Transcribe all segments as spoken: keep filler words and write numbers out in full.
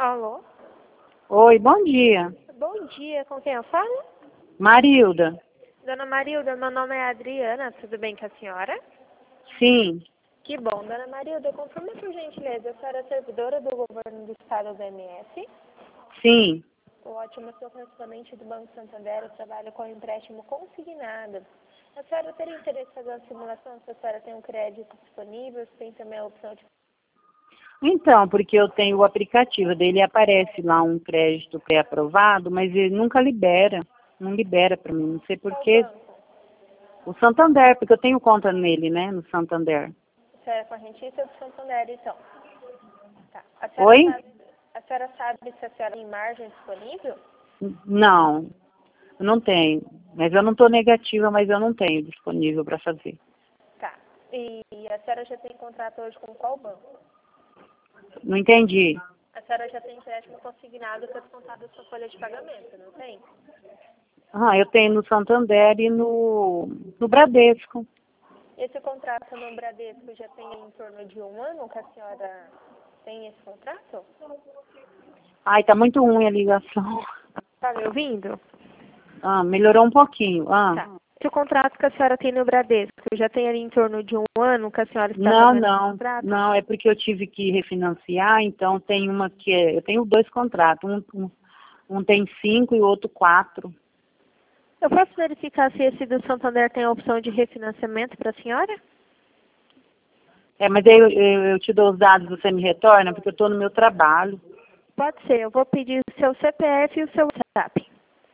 Alô? Oi, bom dia. Bom dia, com quem eu falo? Marilda. Dona Marilda, meu nome é Adriana, tudo bem com a senhora? Sim. Que bom, Dona Marilda, confirma por gentileza, a senhora é servidora do governo do estado do M S? Sim. Ótimo, eu sou correspondente do Banco Santander, eu trabalho com empréstimo consignado. A senhora teria interesse em fazer uma simulação se a senhora tem um crédito disponível, se tem também a opção de... Então, porque eu tenho o aplicativo dele, aparece lá um crédito pré-aprovado, mas ele nunca libera. Não libera para mim, não sei porquê. O Santander, porque eu tenho conta nele, né, no Santander. A senhora é correntista do Santander, então. Tá. A senhora Oi? sabe, a senhora sabe se a senhora tem margem disponível? Não, eu não tenho. Mas eu não estou negativa, mas eu não tenho disponível para fazer. Tá. E a senhora já tem contrato hoje com qual banco? Não entendi. A senhora já tem empréstimo consignado para descontar da sua folha de pagamento, não tem? Ah, eu tenho no Santander e no, no Bradesco. Esse contrato no Bradesco já tem em torno de um ano que a senhora tem esse contrato? Ai, tá muito ruim a ligação. Tá me ouvindo? Ah, melhorou um pouquinho. Ah. Tá. Esse contrato que a senhora tem no Bradesco já tem ali em torno de um ano que a senhora está Não, pagando esse não, contrato? não, é porque eu tive que refinanciar, então tem uma que é, eu tenho dois contratos, um, um, um tem cinco e o outro quatro. Eu posso verificar se esse do Santander tem a opção de refinanciamento para a senhora? É, mas aí eu, eu, eu te dou os dados, você me retorna, porque eu estou no meu trabalho. Pode ser, eu vou pedir o seu C P F e o seu WhatsApp.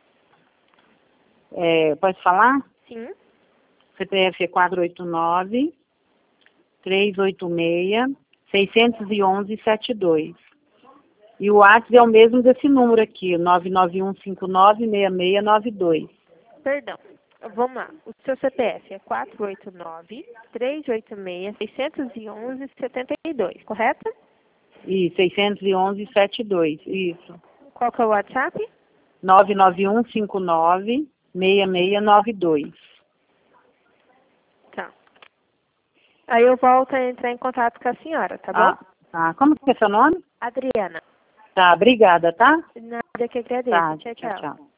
É, pode falar? Sim. C P F é quatro oito nove, três oito seis, seis um um, sete dois. E o WhatsApp é o mesmo desse número aqui, nove nove um cinco nove, seis seis nove dois. Perdão. Vamos lá. O seu C P F é quatro oito nove, três oito seis, seis um um, sete dois, correto? E seis um um, sete dois, isso. Qual que é o WhatsApp? nove nove um cinco nove, seis seis nove dois. Tá. Aí eu volto a entrar em contato com a senhora, tá bom? Ah, tá. Como que é seu nome? Adriana. Tá, obrigada, tá? Nada que agradeço. Tá, Tchau, tchau, tchau. tchau.